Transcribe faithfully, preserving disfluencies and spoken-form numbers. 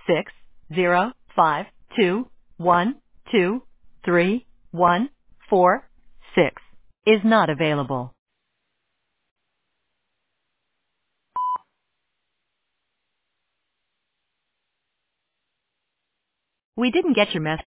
six zero five two one two three one four six is not available. We didn't get your message.